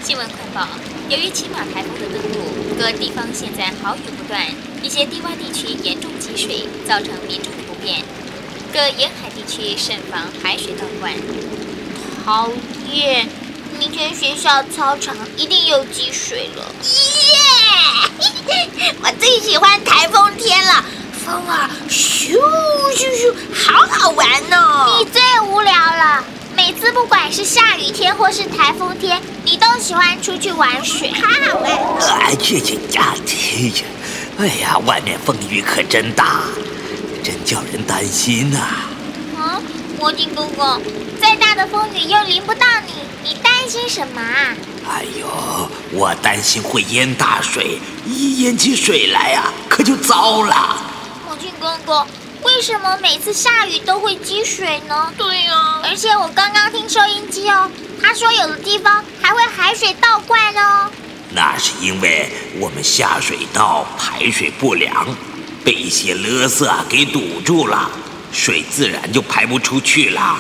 新闻快报：由于奇马台风的登陆，各地方现在豪雨不断，一些低洼地区严重积水，造成民众的不便。各沿海地区慎防海水倒灌。 讨厌！明天学校操场一定又积水了。耶！我最喜欢台风天了，风啊，咻咻咻，好好玩哦！ 你最无聊了。每次不管是下雨天或是台风天，你都喜欢出去玩水，好好玩。 哎呀，外面风雨可真大，真叫人担心呐。 魔镜公公，再大的风雨又淋不到你，你担心什么啊？ 哎呦，我担心会淹大水，一淹起水来啊，可就糟了。 魔镜公公，为什么每次下雨都会积水呢？ 对啊， 而且我刚刚听收音机哦，他说有的地方还会海水倒灌哦。 那是因为我们下水道排水不良，被一些垃圾给堵住了，水自然就排不出去了。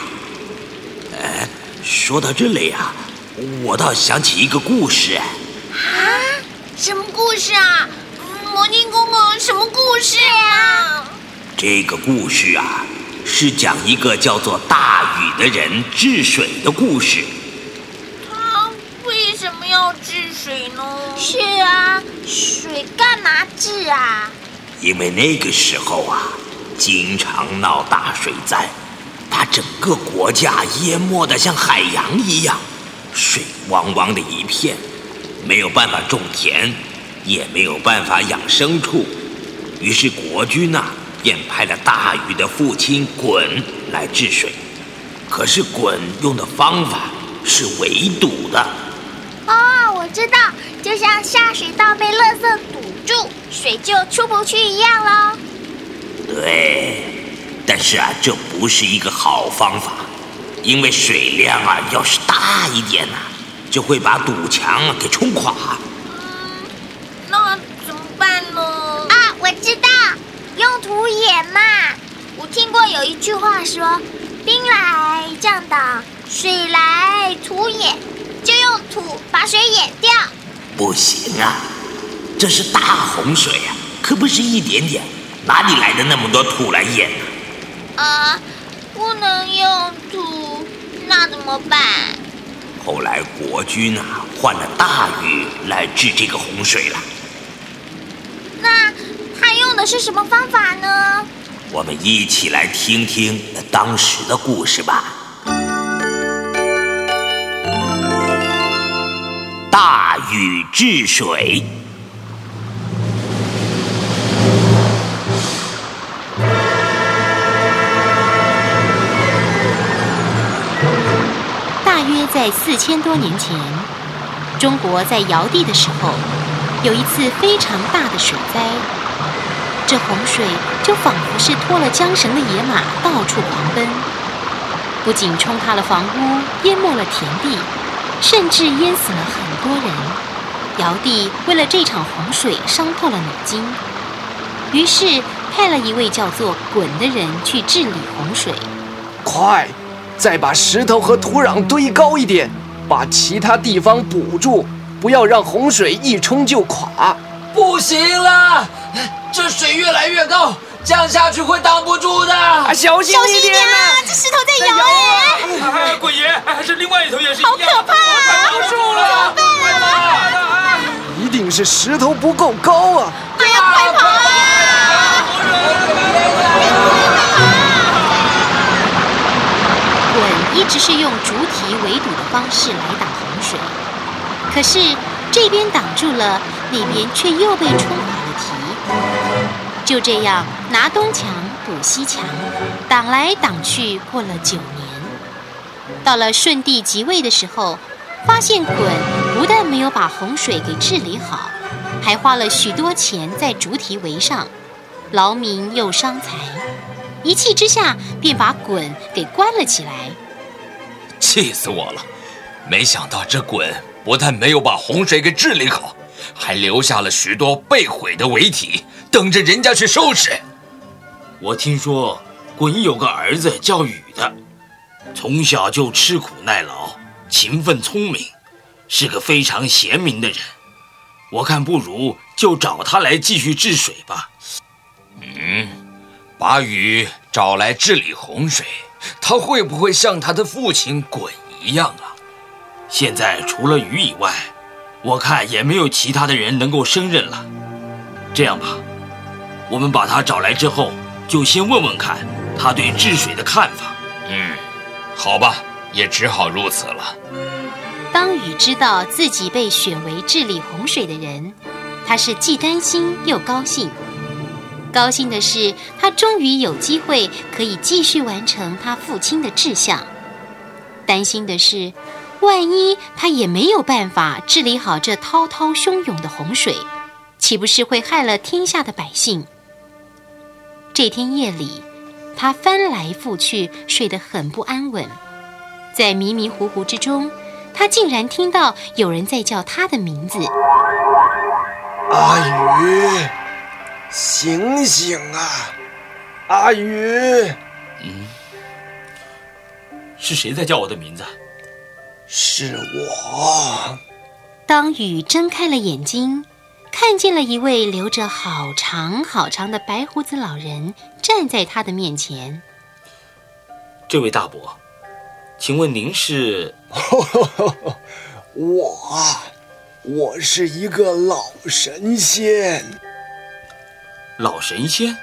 说到这里啊，我倒想起一个故事。 什么故事啊？魔镜公公，什么故事啊？ 这个故事啊，是讲一个叫做大禹的人治水的故事。 他为什么要治水呢？ 是啊，水干嘛治啊？ 因为那个时候啊，经常闹大水灾，把整个国家淹没得像海洋一样，水汪汪的一片，没有办法种田，也没有办法养牲畜。于是国君啊，便派了大禹的父亲鲧来治水。可是鲧用的方法是围堵的。 我知道，就像下水道被垃圾堵住，水就出不去一样咯。 对，但是啊，这不是一个好方法，因为水量啊，要是大一点呢，就会把堵墙给冲垮。 那怎么办呢？ 我知道，用土掩嘛。我听过有一句话说，兵来将挡，水来土掩，就用土把水掩掉。 不行啊，这是大洪水啊，可不是一点点，哪里来的那么多土来掩呢？ 不能用土，那怎么办？ 后来国君啊，换了大禹来治这个洪水了。 那他用的是什么方法呢？ 我们一起来听听当时的故事吧。大禹治水。 大约在4000多年前，中国在尧帝的时候，有一次非常大的水灾。这洪水就仿佛是拖了缰绳的野马，到处狂奔，不仅冲塌了房屋，淹没了田地，甚至淹死了很多人。尧帝为了这场洪水伤透了脑筋，于是派了一位叫做鲧的人去治理洪水。 快，再把石头和土壤堆高一点，把其他地方补住，不要让洪水一冲就垮。 不行了，这水越来越高，降下去会挡不住的。 小心一点啊！ 这石头在摇哎！ 鲧爷，这另外一头也是一样。 好可怕啊！ 挡不住了！ 一定是石头不够高啊！ 快跑啊！ 鲧一直是用竹堤围堵的方式来挡洪水，可是这边挡住了，那边却又被冲垮了堤。就这样拿东墙补西墙，挡来挡去，过了9年。到了舜帝即位的时候，发现鲧不但没有把洪水给治理好，还花了许多钱在竹堤围上，劳民又伤财。一气之下，便把鲧给关了起来。 气死我了！没想到这鲧不但没有把洪水给治理好，还留下了许多被毁的围堤，等着人家去收拾。 我听说鲧有个儿子叫禹的，从小就吃苦耐劳，勤奋聪明， 是个非常贤明的人，我看不如就找他来继续治水吧。 把禹找来治理洪水，他会不会像他的父亲鲧一样啊？ 现在除了禹以外，我看也没有其他的人能够胜任了。这样吧，我们把他找来之后，就先问问看他对治水的看法。 好吧，也只好如此了。 当禹知道自己被选为治理洪水的人，他是既担心又高兴。高兴的是，他终于有机会可以继续完成他父亲的志向。担心的是，万一他也没有办法治理好这滔滔汹涌的洪水，岂不是会害了天下的百姓？这天夜里，他翻来覆去，睡得很不安稳。在迷迷糊糊之中，他竟然听到有人在叫他的名字。 阿禹，醒醒啊！阿禹！ 是谁在叫我的名字？ 是我。 当禹睁开了眼睛，看见了一位留着好长好长的白胡子老人站在他的面前。 这位大伯，请问您是？ 我是一个老神仙。 老神仙？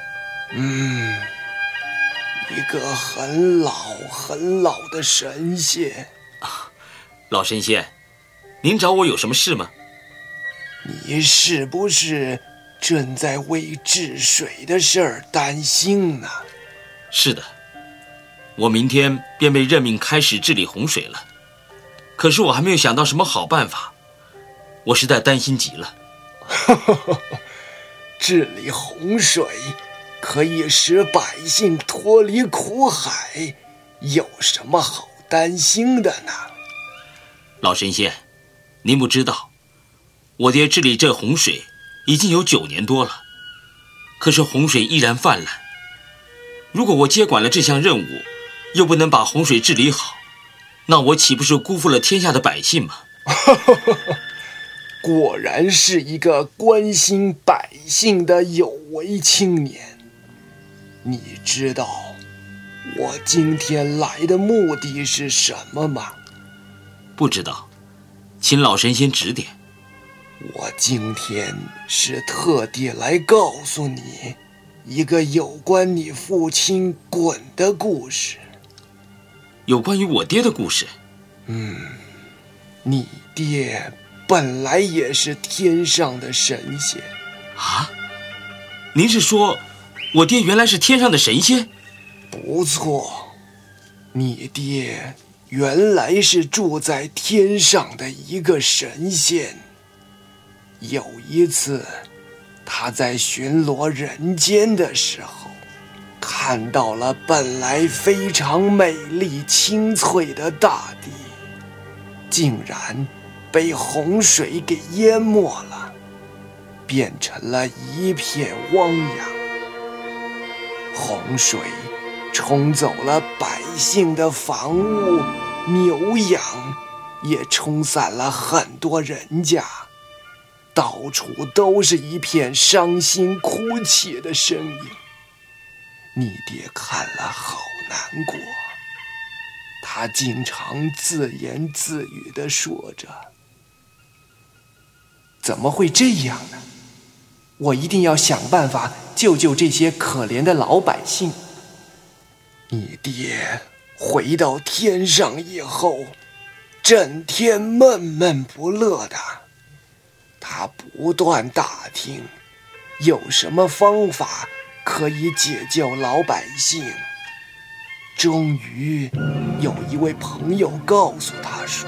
一个很老很老的神仙。 老神仙，您找我有什么事吗？ 你是不是正在为治水的事儿担心呢？ 是的，我明天便被任命开始治理洪水了。可是我还没有想到什么好办法，我实在担心极了。 治理洪水可以使百姓脱离苦海，有什么好担心的呢？ 老神仙，您不知道，我爹治理这洪水已经有9年多了，可是洪水依然泛滥。如果我接管了这项任务，又不能把洪水治理好，那我岂不是辜负了天下的百姓吗？ 果然是一个关心百姓的有为青年。你知道我今天来的目的是什么吗？ 不知道，请老神仙指点。 我今天是特地来告诉你一个有关你父亲鲧的故事。 有关于我爹的故事？ 你爹本来也是天上的神仙。 啊？您是说我爹原来是天上的神仙？ 不错，你爹原来是住在天上的一个神仙。有一次，他在巡逻人间的时候，看到了本来非常美丽清脆的大地，竟然被洪水给淹没了，变成了一片汪洋。洪水冲走了百姓的房屋，牛羊也冲散了很多人家，到处都是一片伤心哭泣的声音。你爹看了好难过，他经常自言自语地说着：怎么会这样呢？我一定要想办法救救这些可怜的老百姓。你爹回到天上以后，整天闷闷不乐的。他不断打听有什么方法可以解救老百姓。终于有一位朋友告诉他说：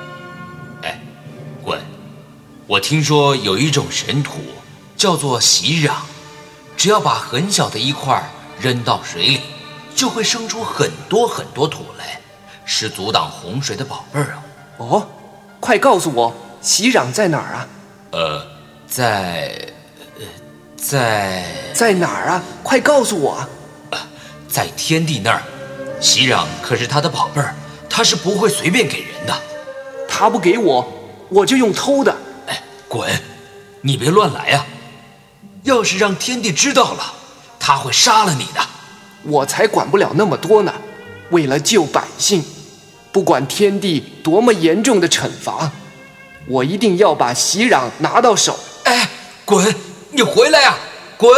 鲧，我听说有一种神土叫做息壤，只要把很小的一块扔到水里，就会生出很多很多土来，是阻挡洪水的宝贝儿啊。 哦，快告诉我，息壤在哪儿啊？在哪儿啊？快告诉我啊！ 在天帝那儿，息壤可是他的宝贝儿，他是不会随便给人的。 他不给我， 我就用偷的。 哎，滚！你别乱来啊！要是让天帝知道了，他会杀了你的。 我才管不了那么多呢。为了救百姓，不管天帝多么严重的惩罚，我一定要把袭壤拿到手。 哎，滚！你回来呀！滚！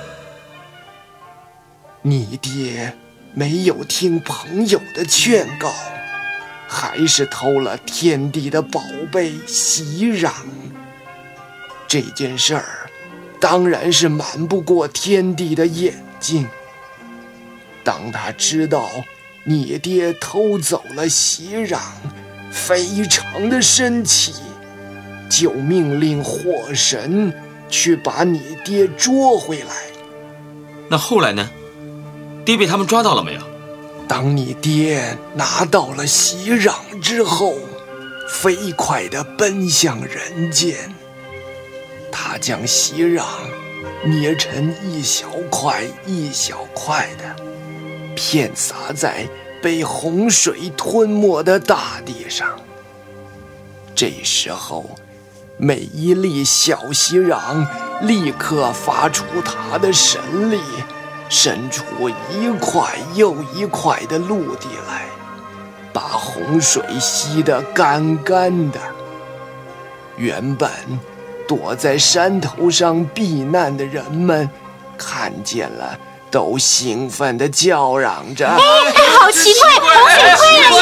你爹没有听朋友的劝告，还是偷了天帝的宝贝袭壤。这件事儿当然是瞒不过天帝的眼睛。当他知道你爹偷走了袭壤，非常的生气，就命令火神去把你爹捉回来。 那后来呢？爹被他们抓到了没有？ 当你爹拿到了袭壤之后，飞快地奔向人间。他将袭壤捏成一小块一小块的，遍洒在被洪水吞没的大地上。这时候，每一粒小袭壤立刻发出它的神力，伸出一块又一块的陆地来，把洪水吸得干干的。原本躲在山头上避难的人们看见了，都兴奋地叫嚷着：“ 好奇怪，洪水退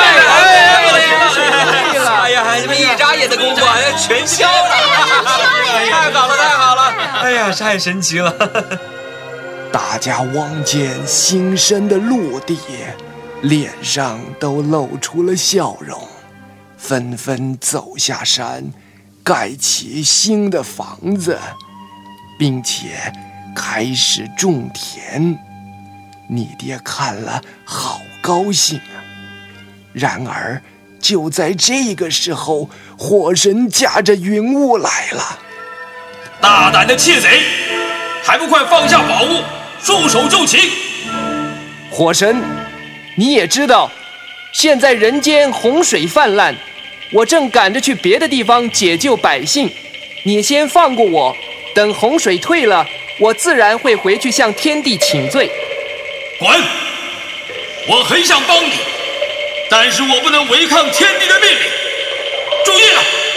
了！ 哎呀，你们一眨眼的功夫全消了！太好了，太好了！哎呀，太神奇了！” 大家望见新生的陆地，脸上都露出了笑容，纷纷走下山，盖起新的房子，并且开始种田。你爹看了好高兴啊！然而就在这个时候，火神驾着云雾来了。 大胆的窃贼，还不快放下宝物，束手就擒！ 火神，你也知道，现在人间洪水泛滥，我正赶着去别的地方解救百姓，你先放过我，等洪水退了，我自然会回去向天帝请罪。 滚！我很想帮你，但是我不能违抗天帝的命令。注意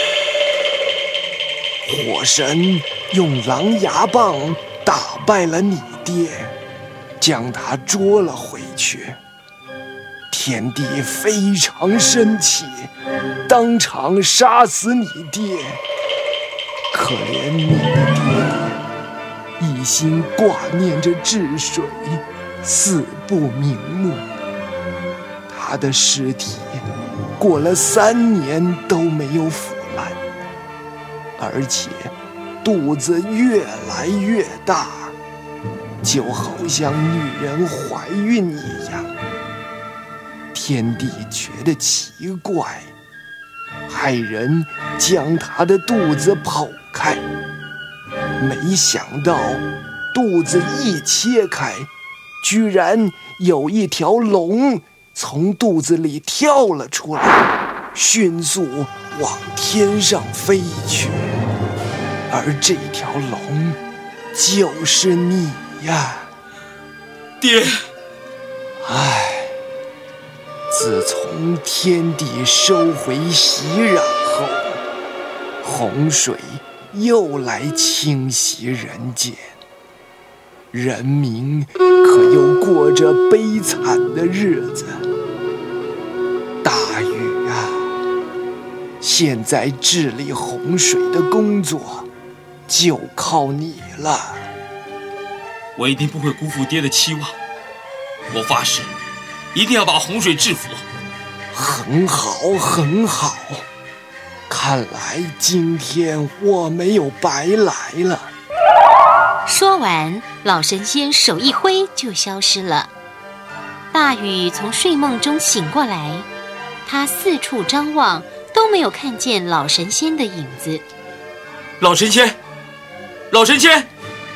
了！ 火神用狼牙棒打败了你爹，将他捉了回去。天帝非常生气，当场杀死你爹。可怜你的爹，一心挂念着治水，死不瞑目。他的尸体过了3年都没有腐烂，而且肚子越来越大，就好像女人怀孕一样。天帝觉得奇怪，派人将他的肚子剖开，没想到肚子一切开，居然有一条龙从肚子里跳了出来，迅速往天上飞去。而这条龙就是你呀， 爹！ 唉，自从天帝收回袭壤后，洪水又来侵袭人间，人民可又过着悲惨的日子。大禹啊，现在治理洪水的工作就靠你了。 我一定不会辜负爹的期望，我发誓，一定要把洪水制服。 很好，很好。看来今天我没有白来了。 说完，老神仙手一挥就消失了。大禹从睡梦中醒过来，他四处张望，都没有看见老神仙的影子。 老神仙，老神仙！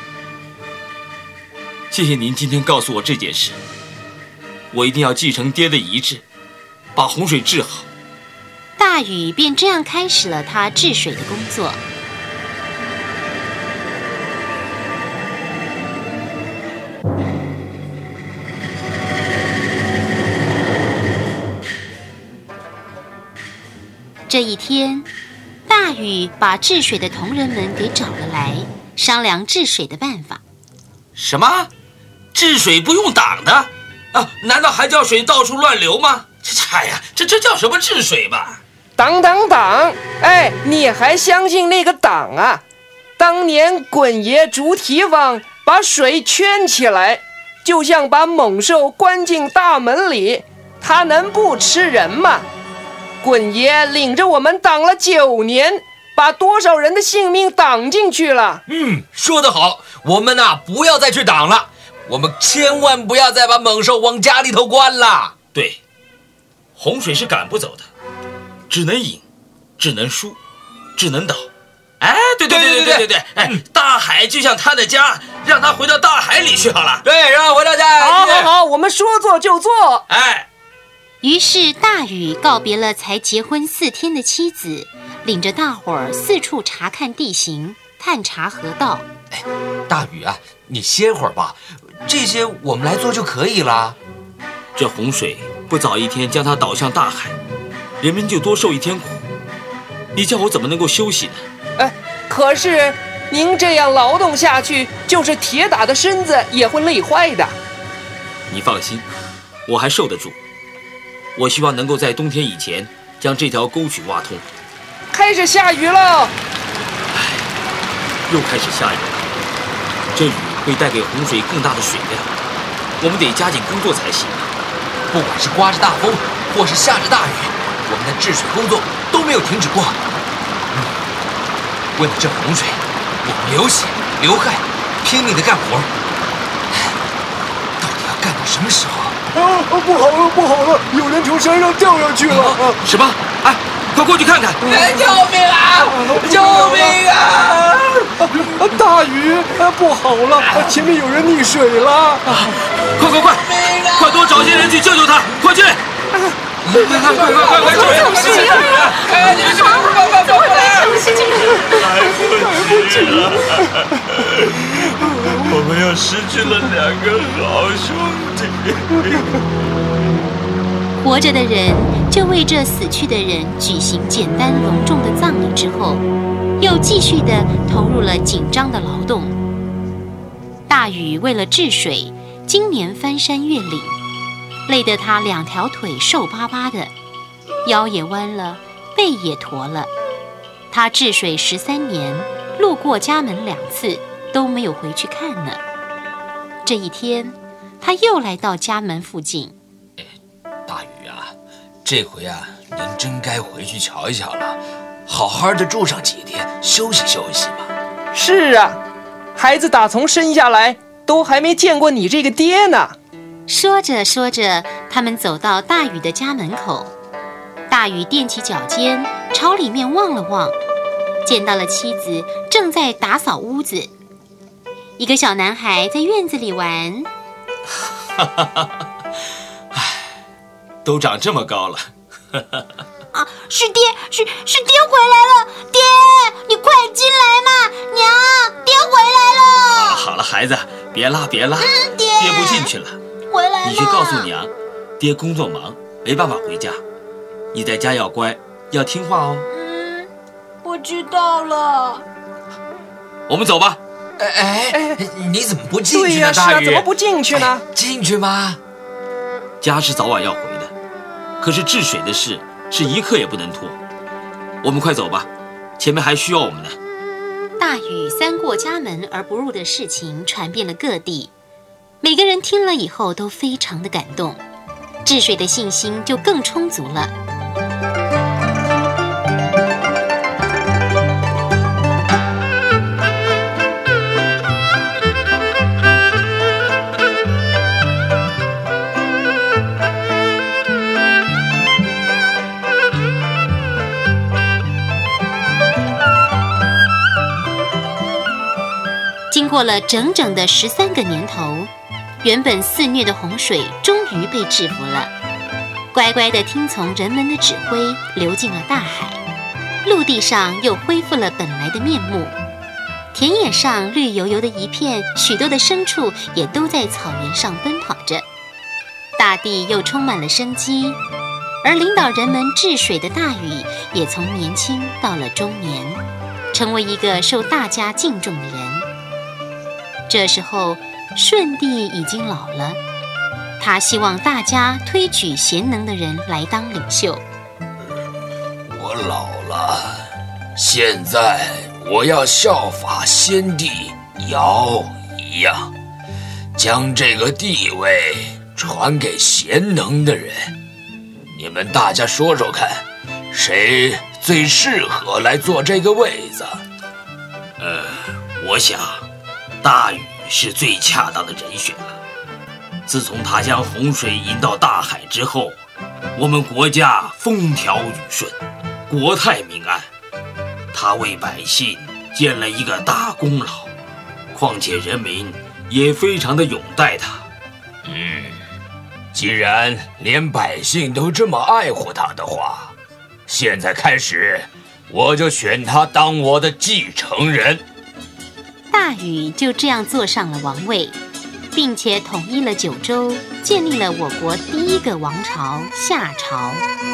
谢谢您今天告诉我这件事，我一定要继承爹的遗志，把洪水治好。 大大禹便这样开始了他治水的工作。这一天，大禹把治水的同仁们给找了来，商量治水的办法。 什么？治水不用挡的？啊，难道还叫水到处乱流吗？这叫什么治水吧？ 挡！哎，你还相信那个挡啊？当年鲧爷筑堤防，把水圈起来，就像把猛兽关进大门里，他能不吃人吗？鲧爷领着我们挡了9年，把多少人的性命挡进去了。 说得好，我们不要再去挡了，我们千万不要再把猛兽往家里头关了。 对，洪水是赶不走的，只能引，只能输，只能倒。哎，对，哎，大海就像他的家，让他回到大海里去好了。 对，让他回到家。 好，我们说做就做。 哎。 于是大禹告别了才结婚4天的妻子，领着大伙儿四处查看地形，探查河道。 哎，大禹啊，你歇会儿吧，这些我们来做就可以了。 这洪水不早一天将它导向大海，人们就多受一天苦。你叫我怎么能够休息呢？ 哎，可是您这样劳动下去，就是铁打的身子也会累坏的。 你放心，我还受得住。我希望能够在冬天以前将这条沟渠挖通。 开始下雨了！ 唉，又开始下雨了。这雨会带给洪水更大的水量，我们得加紧工作才行。 不管是刮着大风，或是下着大雨，我们的治水工作都没有停止过。为了这洪水，我们流血流汗，拼命地干活。到底要干到什么时候？ 不好了！有人从山上掉下去了！ 什么？哎，快过去看看！ 救命啊！救命啊！ 大禹，不好了，前面有人溺水了！ 快多找些人去救救他！快去！快！ 来不及了！我们又失去了2个好兄弟。 活着的人就为这死去的人举行简单隆重的葬礼之后，又继续地投入了紧张的劳动。大禹为了治水，今年翻山越岭，累得他2条腿瘦巴巴的，腰也弯了，背也驼了。他治水13年，路过家门2次，都没有回去看呢。这一天，他又来到家门附近。 大禹啊，这回您真该回去瞧一瞧了，好好的住上几天，休息休息嘛。 是啊，孩子打从生下来都还没见过你这个爹呢。 说着说着，他们走到大禹的家门口。大禹踮起脚尖，朝里面望了望，见到了妻子正在打扫屋子，一个小男孩在院子里玩。 都长这么高了。 啊，是爹回来了！爹，你快进来嘛！娘，爹回来了！ 好了，孩子，别拉，爹不进去了。 回来了。 你去告诉娘，爹工作忙，没办法回家。你在家要乖，要听话哦。 我知道了。 我们走吧。 哎，你怎么不进去呢？ 大禹，怎么不进去呢？ 进去吗？ 家是早晚要回的，可是治水的事是一刻也不能拖。我们快走吧，前面还需要我们呢。 大禹3过家门而不入的事情传遍了各地，每个人听了以后都非常的感动，治水的信心就更充足了。经过了整整的13个年头，原本肆虐的洪水终于被制服了。 乖乖地听从人们的指挥，流进了大海。陆地上又恢复了本来的面目，田野上绿油油的一片，许多的牲畜也都在草原上奔跑着，大地又充满了生机。而领导人们治水的大禹也从年轻到了中年，成为一个受大家敬重的人。这时候舜帝已经老了，他希望大家推举贤能的人来当领袖。 我老了，现在我要效法先帝尧一样，将这个地位传给贤能的人。你们大家说说看，谁最适合来做这个位子？ 我想大禹是最恰当的人选了。自从他将洪水引到大海之后，我们国家风调雨顺，国泰民安。他为百姓建了一个大功劳，况且人民也非常的拥戴他。 既然连百姓都这么爱护他的话，现在开始我就选他当我的继承人。 大禹就这样坐上了王位，并且统一了九州，建立了我国第一个王朝夏朝。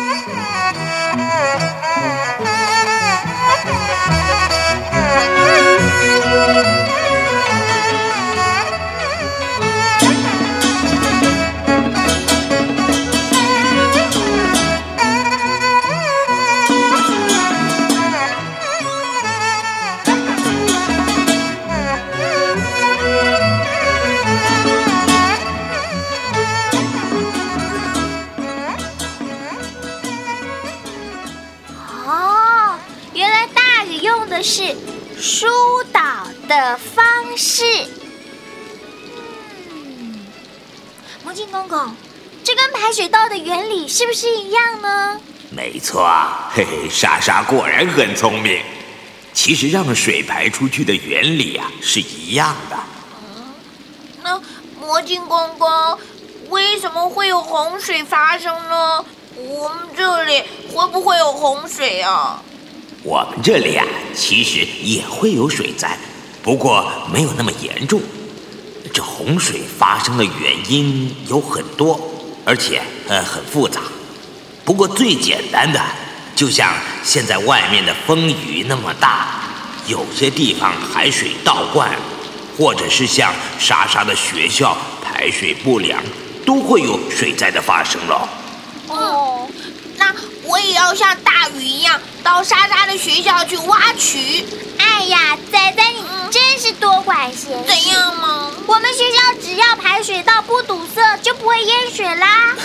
是疏导的方式。魔镜公公，这跟排水道的原理是不是一样呢？ 没错，嘿嘿，莎莎果然很聪明。其实让水排出去的原理是一样的。 那魔镜公公，为什么会有洪水发生呢？我们这里会不会有洪水啊？ 我们这里其实也会有水灾，不过没有那么严重。这洪水发生的原因有很多，而且很复杂。不过最简单的，就像现在外面的风雨那么大，有些地方海水倒灌，或者是像莎莎的学校排水不良，都会有水灾的发生了。 哦，那我也要像大禹一样到莎莎的学校去挖渠。 哎呀，仔仔你真是多管闲事。 怎样吗？ 我们学校只要排水道不堵塞，就不会淹水啦。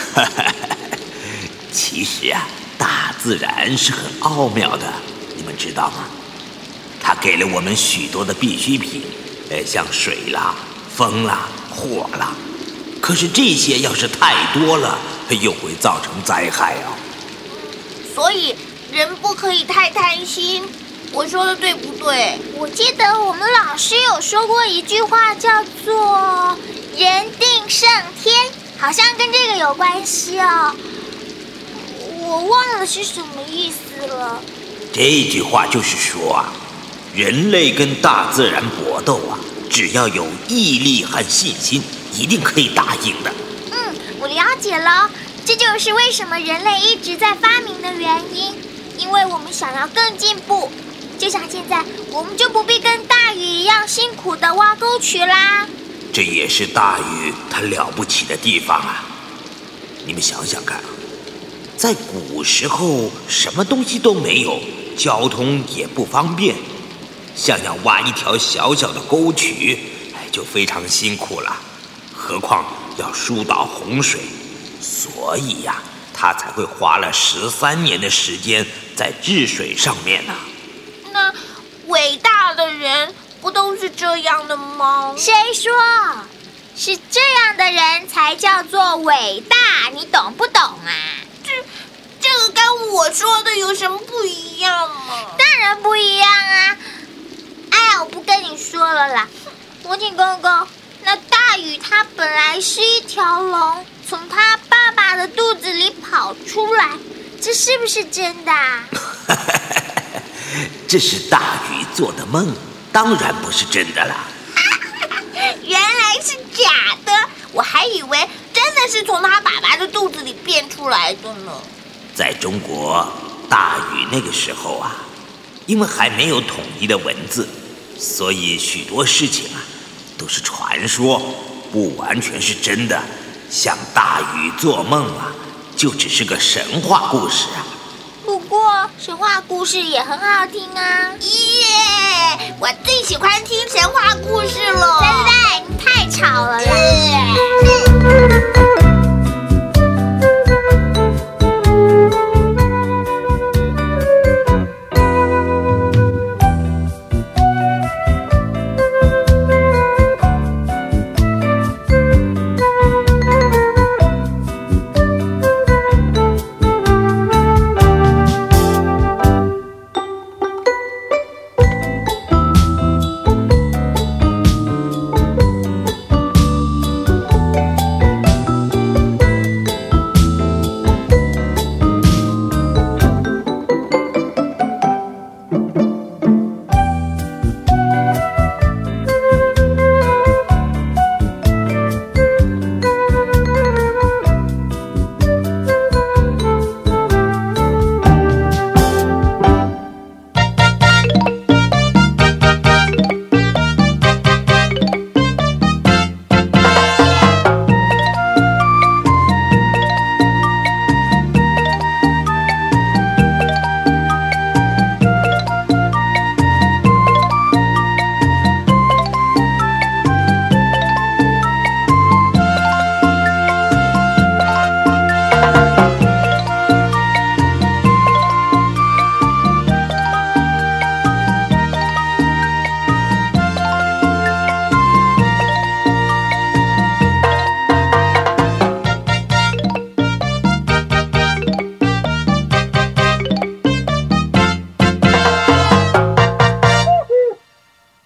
其实大自然是很奥妙的，你们知道吗？它给了我们许多的必需品，像水啦、风啦、火啦。可是这些要是太多了，又会造成灾害啊。 所以人不可以太贪心。我说的对不对？ 我记得我们老师有说过一句话，叫做“人定胜天”，好像跟这个有关系哦。我忘了是什么意思了。 这句话就是说人类跟大自然搏斗只要有毅力和信心，一定可以打赢的。 我了解了，这就是为什么人类一直在发明的原因，因为我们想要更进步。就像现在，我们就不必跟大禹一样辛苦的挖沟渠啦。 这也是大禹他了不起的地方你们想想看在古时候什么东西都没有，交通也不方便，想要挖一条小小的沟渠就非常辛苦了，何况要疏导洪水。所以他才会花了13年的时间在治水上面呢。 那伟大的人不都是这样的吗？ 谁说？是这样的人才叫做伟大，你懂不懂啊？ 这个跟我说的有什么不一样吗？ 当然不一样啊！哎呀，我不跟你说了啦。魔镜公公，那大禹他本来是一条龙， 从他爸爸的肚子里跑出来，这是不是真的啊？ 这是大禹做的梦，当然不是真的啦。 原来是假的，我还以为真的是从他爸爸的肚子里变出来的呢。 在中国，大禹那个时候啊，因为还没有统一的文字，所以许多事情啊都是传说，不完全是真的。像大禹做梦啊，就只是个神话故事啊。 不过神话故事也很好听啊！ 耶，我最喜欢听神话故事了。 真的，你太吵了啦！